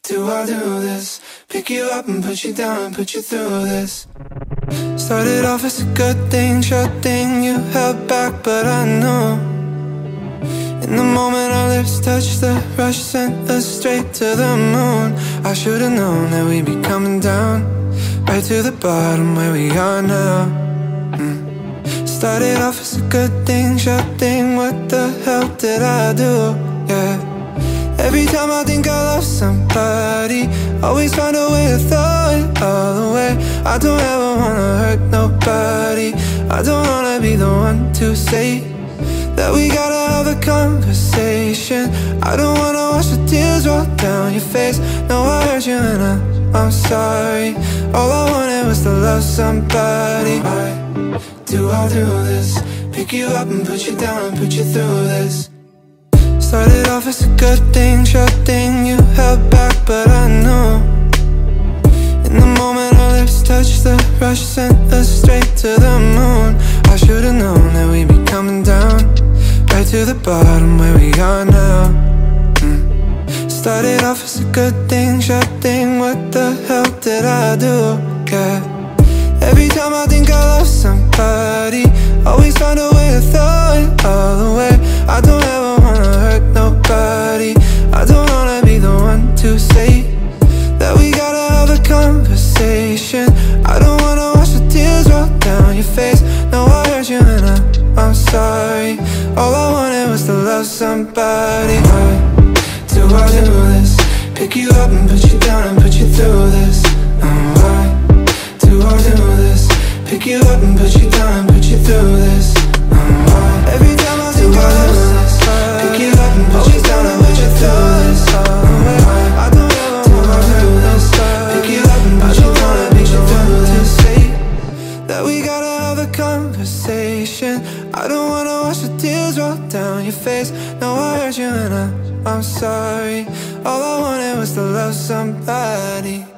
do I do this? Pick you up and put you down and put you through this. Started off as a good thing, sure thing. You held back, but I knew. In the moment our lips touched, the rush sent us straight to the moon. I should've known that we'd be coming down, right to the bottom where we are now. Started off as a good thing, sure thing. What the hell did I do? Yeah. Every time I think I love somebody, always find a way to throw it all away. I don't ever wanna hurt nobody. I don't wanna be the one to say that we gotta have a conversation. I don't wanna watch the tears roll down your face. No, I hurt you and I'm sorry. All I wanted was to love somebody. Why do I do this? Pick you up and put you down and put you through this. Started off as a good thing, sure thing. You held back, but I knew. In the moment our lips touched, the rush sent us straight to the moon. I should've known that we'd be coming down, right to the bottom where we are now. Started off as a good thing, sure thing. What the hell did I do? Yeah. Every time I think I love somebody, always find a way to throw it all away. I don't ever wanna hurt nobody. I don't wanna be the one to say that we gotta have a conversation. I don't wanna watch the tears roll down your face. No, I hurt you and I'm sorry. All I wanted was to love somebody. Why do I do this? Pick you up and put you down and put you through this. Why do I do this? Pick you up and put you down and put you through this. Every time I think I love this, pick you up and put you down and put you through this. I don't ever wanna do this. Pick you up and put you down and put you through this. Say that we gotta have a conversation. I don't wanna watch the tears roll down your face. No, I hurt you and I'm sorry. All I wanted was to love somebody.